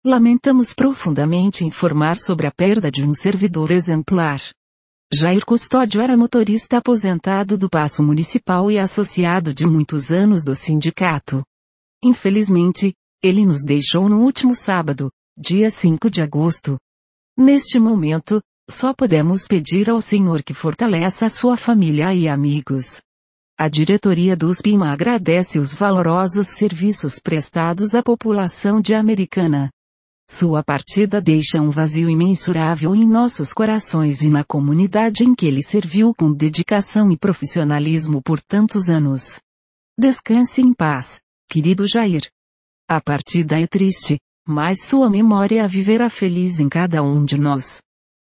Lamentamos profundamente informar sobre a perda de um servidor exemplar. Jair Custódio era motorista aposentado do Paço Municipal e associado de muitos anos do sindicato. Infelizmente, ele nos deixou no último sábado, dia 5 de agosto. Neste momento, só podemos pedir ao Senhor que fortaleça a sua família e amigos. A diretoria do USPIMA agradece os valorosos serviços prestados à população de Americana. Sua partida deixa um vazio imensurável em nossos corações e na comunidade em que ele serviu com dedicação e profissionalismo por tantos anos. Descanse em paz, querido Jair. A partida é triste, mas sua memória viverá feliz em cada um de nós.